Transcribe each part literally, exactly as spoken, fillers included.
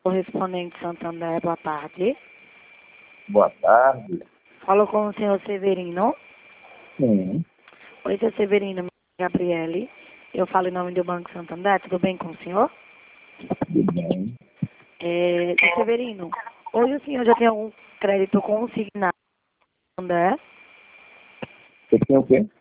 Correspondente Santander, boa tarde. Boa tarde. Falo com o senhor Severino. Sim. Oi, senhor Severino, meu nome é Gabriele. Eu falo em nome do Banco Santander, tudo bem com o senhor? Tudo bem. É, senhor Severino, hoje o senhor já tem algum crédito consignado no Santander? Você tem o quê?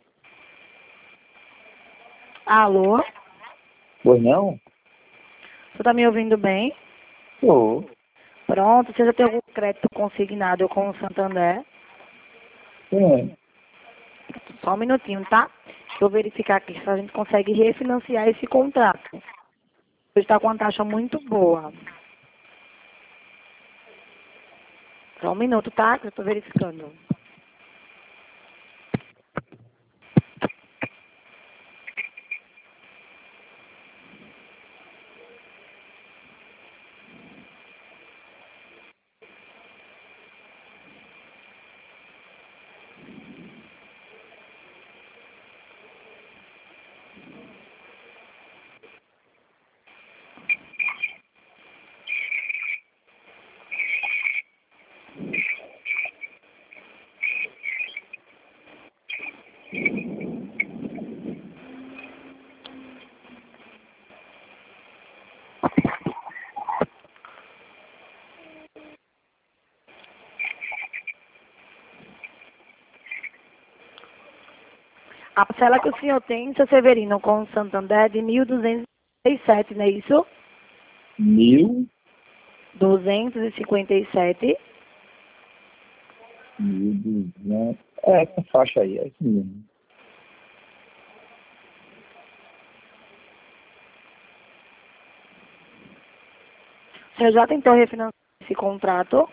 Alô? Pois não? Você está me ouvindo bem? Sou. Pronto, você já tem algum crédito consignado com o Santander? Sim. Só um minutinho, tá? Deixa eu verificar aqui se a gente consegue refinanciar esse contrato. Hoje está com uma taxa muito boa. Só um minuto, tá? Que eu estou verificando. A parcela que o senhor tem, seu Severino, com o Santander é de mil duzentos e cinquenta e sete, não é isso? Mil? duzentos e cinquenta e sete. Mil duzentos. É, essa faixa aí, é isso mesmo. O senhor já tentou refinanciar esse contrato?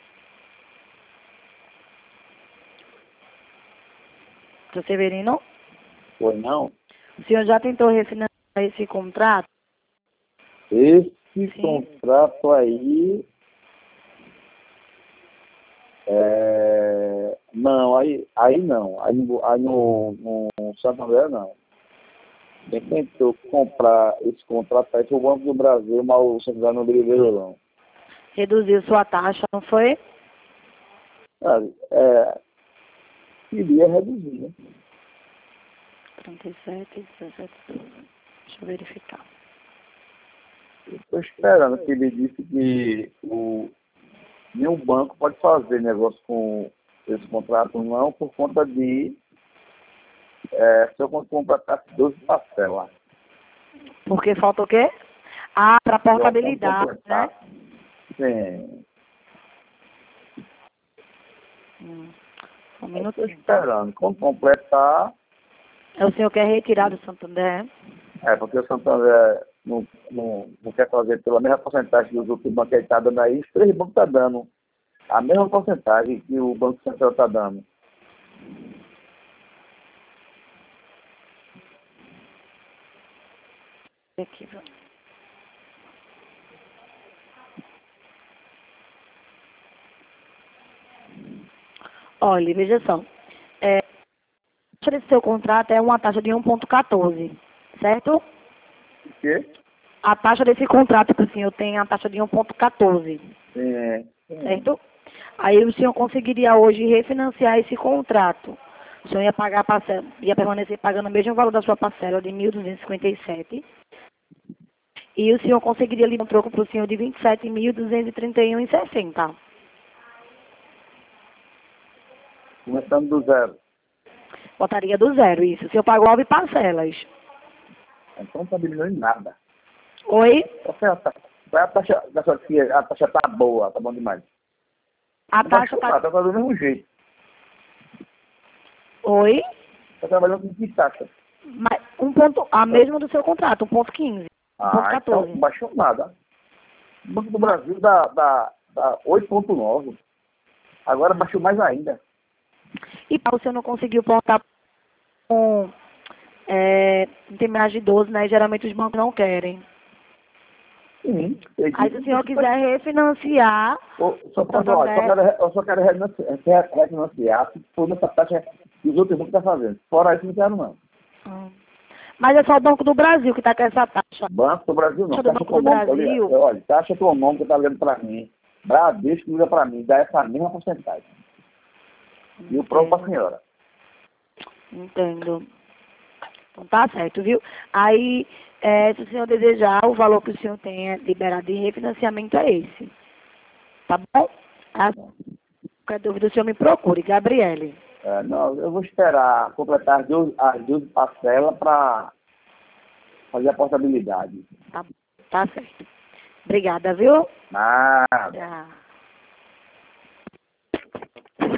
Seu Severino? Pois não? O senhor já tentou refinanciar esse contrato? Esse Sim. contrato aí. É... Não, aí, aí não. Aí, no, aí no, no Santander não. Quem tentou comprar esse contrato aí foi o Banco do Brasil, mas o Santander não liberou não. Reduziu sua taxa, não foi? Ah, é, queria reduzir, né? trinta e sete, dezessete, doze. Deixa eu verificar. Estou esperando que ele disse que o, nenhum banco pode fazer negócio com esse contrato não, por conta de é, se eu contratar doze parcelas. Porque falta o quê? Ah, para Se eu portabilidade, né? completar, sim. Hum, um Eu estou minutinho, tá? esperando. Quando completar, É o senhor quer retirar do Santander? é porque o Santander não, não, não quer fazer pela mesma porcentagem dos outros bancos que ele está dando aí, os três bancos estão dando a mesma porcentagem que o Banco Central está dando. Aqui, viu? Olha, veja só. É, a taxa desse seu contrato é uma taxa de um vírgula quatorze, certo? O quê? A taxa desse contrato que o senhor tem é a taxa de um vírgula quatorze, Sim, sim. certo? Aí o senhor conseguiria hoje refinanciar esse contrato. O senhor ia pagar a parcela, ia permanecer pagando o mesmo valor da sua parcela de mil duzentos e cinquenta e sete. E o senhor conseguiria ali um troco para o senhor de vinte e sete mil duzentos e trinta e um vírgula sessenta. Começando do zero. Botaria do zero, isso. O senhor pagou nove parcelas. Então não está diminuindo nada. Oi? Qual é a taxa? Qual é a taxa da sua tia? A taxa tá boa, tá bom demais. A Não taxa baixou tá... nada, tá do mesmo jeito. Oi? Tá trabalhando com que taxa? Mas um ponto, a mesma do seu contrato, um ponto quinze. um ponto Ah, então quatorze. não baixou nada. O Banco do Brasil dá, dá, dá oito ponto nove. Agora baixou mais ainda. E para o senhor não conseguiu portar com é, em ter mais de doze, né? Geralmente os bancos não querem. Sim. Aí se o senhor quiser refinanciar, Eu só, o pode, ó, eu só Santander... quero, eu só quero refinanciar, refinanciar se for nessa taxa que os outros bancos estão fazendo. Fora isso, não quero não. Hum. Mas é só o Banco do Brasil que está com essa taxa. Banco do Brasil não. Taxa do Taxa Banco do econômica, Brasil. ali, olha, taxa econômica está olhando para mim. Bradesco liga para mim, dá essa mesma porcentagem. E o próprio para a senhora. Entendo. Então tá certo, viu? Aí, é, se o senhor desejar, o valor que o senhor tenha liberado de refinanciamento é esse. Tá bom? A, qualquer dúvida, o senhor me procure, Gabriele. É, não, eu vou esperar completar as duas, as duas parcelas para fazer a portabilidade. Tá, tá certo. Obrigada, viu? Nada. Tchau.